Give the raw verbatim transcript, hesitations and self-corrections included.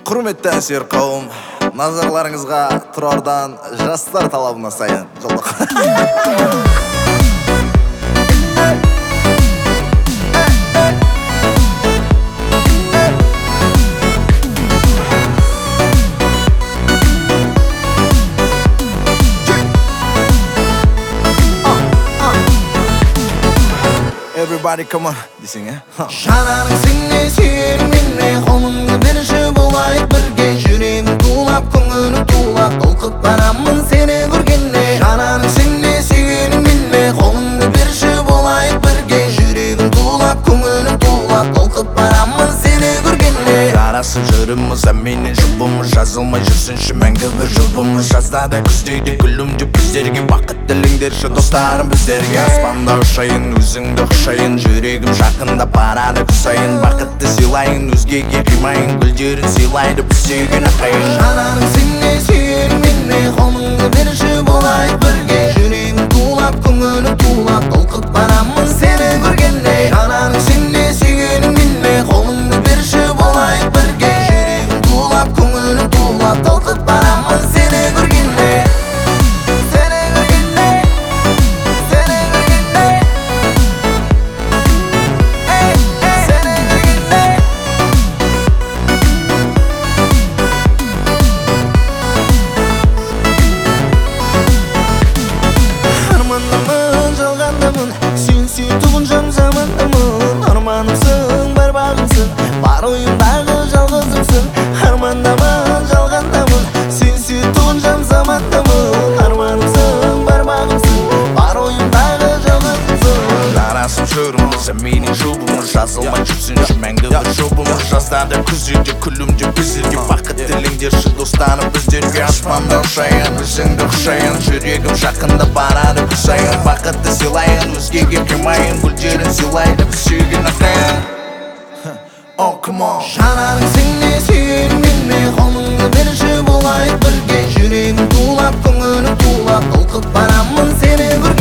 Құрметті әнсүйер қауым, назарларыңызға Тұрардан жастар талабына сайын жолдық. Everybody come on десең, ә? Жанарың сіңе, сүйерің менне, қолыңды берші болайық бірге. Жүрегім тулап, көңілім тулап, толқып барамын сені көргенде. Жанарың сіңе, сүйерің менне, қолыңды берші болайық бірге. Жүрегім тулап, көңілім тулап, толқып барамын сені көргенде. Жарасып жүріміз, әменен жұбымыз, жазылмай жүрсінші мәңгі бір жұбымыз. Жазда да күздейді күлімді біздерге, бақыт тіліңдерші достарым біздерге. Аспанда ұшайын, өзіңді құшайын, жүрегім жақында барады күсайын. Бақытты сыйлайын, өзгеге қимайын, гүлдерін сыйлайды біз сүйген ақайын. Жанарың сіңе, сүйерің менне, қолыңды берші болайық бірге. Жүрегім тулап, көңілім тулап, толқып барамын сені көргенде. Жанарың сіңе, сүйерің менне, қолыңды берші болайық бірге. Жүрегім тулап, көңілім тулап, толқып барамын сені көргенде. Сені көргенде, сені көргенде, ей, сені көргенде. Армандамын, жалғандамын, сен сүйтуғын жан замандамын. Арманымсың, бар бағымсың, бар ойымдағы жалғызымсың. Армандамын, жалғандамын, сен сүйтуғын жан замандамын. Арманымсың, бар бағымсың, бар ойымдағы жалғызымсың. Жарасып жүріміз, әменен жұбымыз, жазылмай жүрсінші мәңгі бір жұбымыз. Жазда да күзде күлімде біздерге, бақыт тіліңдерші достарым біздерге. Аспанда ұшайын, өзіңді құшайын, жүрегім жақында барады күсайын. Бақытты сыйлайын, өзгеге қимайын, гүлдерін сыйлайды біз сүйген ақайын. Oh, come on. Жанарың сіңе, сүйерің менне, қолыңды берші болайық бірге. Жүрегім тулап, көңілім тулап, толқып барамын сені көргенде.